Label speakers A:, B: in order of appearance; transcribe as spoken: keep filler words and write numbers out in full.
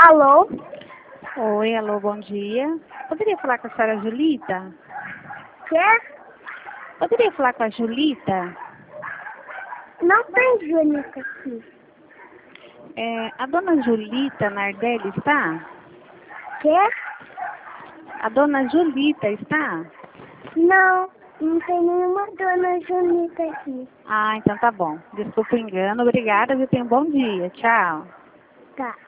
A: Alô?
B: Oi, alô, bom dia. Poderia falar com a senhora Julita?
A: Quê?
B: Poderia falar com a Julita?
A: Não tem Julita aqui.
B: É, a dona Julita Nardelli está?
A: Quê?
B: A dona Julita está?
A: Não, não tem nenhuma dona Julita aqui.
B: Ah, então tá bom. Desculpa o engano. Obrigada, viu? Tenha um bom dia. Tchau.
A: Tá.